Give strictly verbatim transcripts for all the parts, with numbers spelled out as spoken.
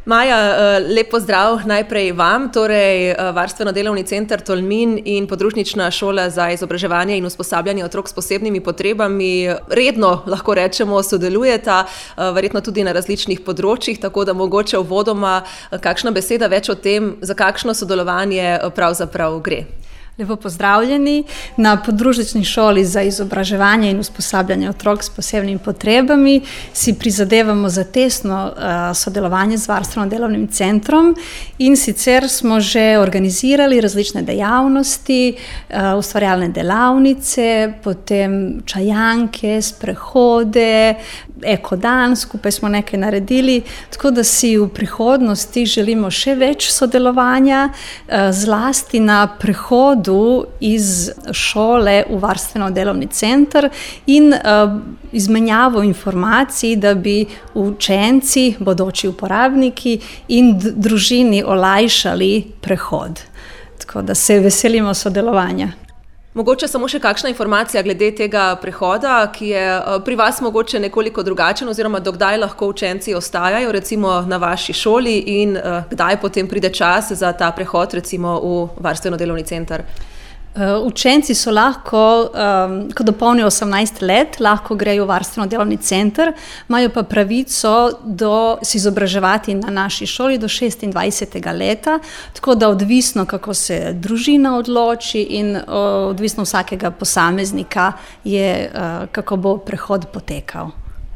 Maja, lep pozdrav najprej vam, torej Varstveno-delovni center Tolmin in Podružnična šola za izobraževanje in usposabljanje otrok s posebnimi potrebami redno, lahko rečemo, sodelujeta, verjetno tudi na različnih področjih, tako da mogoče uvodoma kakšna beseda več o tem, za kakšno sodelovanje pravzaprav gre. Lepo pozdravljeni. Na Podružnični šoli za izobraževanje in usposabljanje otrok s posebnimi potrebami si prizadevamo za tesno uh, sodelovanje z Varstveno-delovnim centrom in sicer smo že organizirali različne dejavnosti, uh, ustvarjalne delavnice, potem čajanke, sprehode, ekodan, skupaj smo nekaj naredili, tako da si v prihodnosti želimo še več sodelovanja, uh, zlasti na prehodu iz šole v Varstveno-delovni center in uh, izmenjavo informacij, da bi učenci, bodoči uporabniki in družini olajšali prehod. Tako da se veselimo sodelovanja. Mogoče samo še kakšna informacija glede tega prehoda, ki je pri vas mogoče nekoliko drugačen, oziroma dokdaj lahko učenci ostajajo recimo na vaši šoli in uh, kdaj potem pride čas za ta prehod recimo v Varstveno-delovni center? Uh, učenci so lahko, um, ko dopolnijo osemnajst let, lahko grejo v Varstveno-delovni center, imajo pa pravico do se izobraževati na naši šoli do šestindvajsetega leta, tako da odvisno, kako se družina odloči in uh, odvisno vsakega posameznika je, uh, kako bo prehod potekal.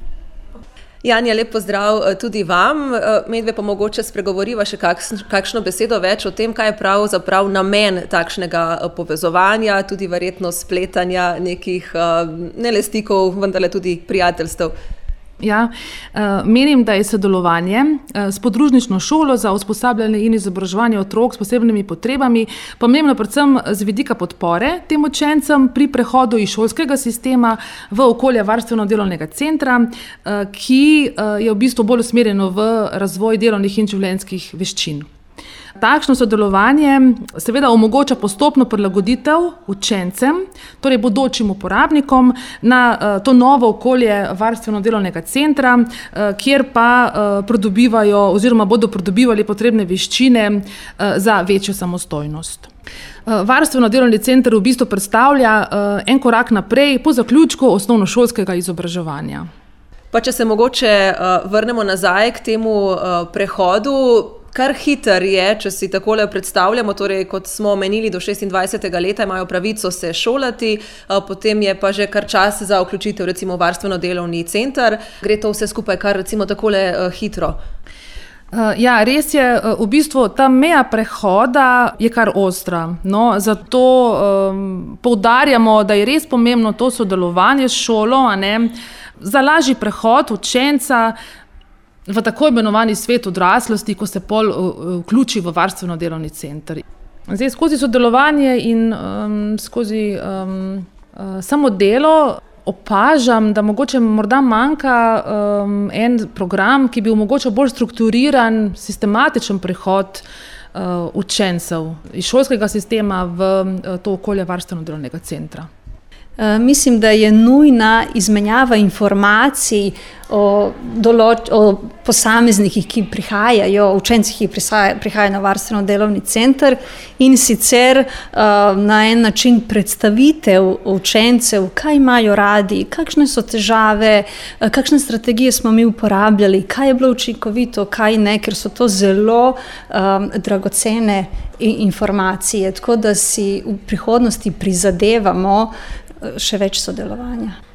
Janja, lep pozdrav tudi vam. Medve pa mogoče spregovoriva še kakšno besedo več o tem, kaj je pravzaprav namen takšnega povezovanja, tudi verjetno spletanja nekih ne le stikov, vendarle tudi prijateljstev. Ja, menim, da je sodelovanje s Podružnično šolo za usposabljanje in izobraževanje otrok s posebnimi potrebami pomembno predvsem z vidika podpore tem učencem pri prehodu iz šolskega sistema v okolje Varstveno-delovnega centra, ki je v bistvu bolj usmerjeno v razvoj delovnih in življenjskih veščin. Takšno sodelovanje seveda omogoča postopno prilagoditev učencem, torej bodočim uporabnikom, na uh, to novo okolje Varstveno-delovnega centra, uh, kjer pa uh, pridobivajo oziroma bodo pridobivali potrebne veščine uh, za večjo samostojnost. Uh, Varstveno-delovni center v bistvu predstavlja uh, en korak naprej po zaključku osnovnošolskega izobraževanja. Pa če se mogoče uh, vrnemo nazaj k temu uh, prehodu, kar hiter je, če si takole predstavljamo, torej kot smo omenili, do šestindvajsetega leta imajo pravico se šolati, potem je pa že kar čas za vključitev recimo v Varstveno-delovni center. Gre to vse skupaj kar recimo takole hitro? Ja, res je, v bistvu ta meja prehoda je kar ostra. No, zato um, poudarjamo, da je res pomembno to sodelovanje s šolo, a ne, za lažji prehod učenca v tako imenovani svet odraslosti, ko se pol vključi v Varstveno-delovni center. Zdaj, skozi sodelovanje in um, skozi um, uh, samo delo opažam, da mogoče morda manjka um, en program, ki bi omogočal bolj strukturiran, sistematičen prehod uh, učencev iz šolskega sistema v uh, to okolje Varstveno-delovnega centra. Mislim, da je nujna izmenjava informacij o, določ, o posameznikih, ki prihajajo, učencih, ki prihajajo na Varstveno-delovni center in sicer uh, na en način predstavitev učencev, kaj imajo radi, kakšne so težave, kakšne strategije smo mi uporabljali, kaj je bilo učinkovito, kaj ne, ker so to zelo um, dragocene informacije, tako da si v prihodnosti prizadevamo še več sodelovanja.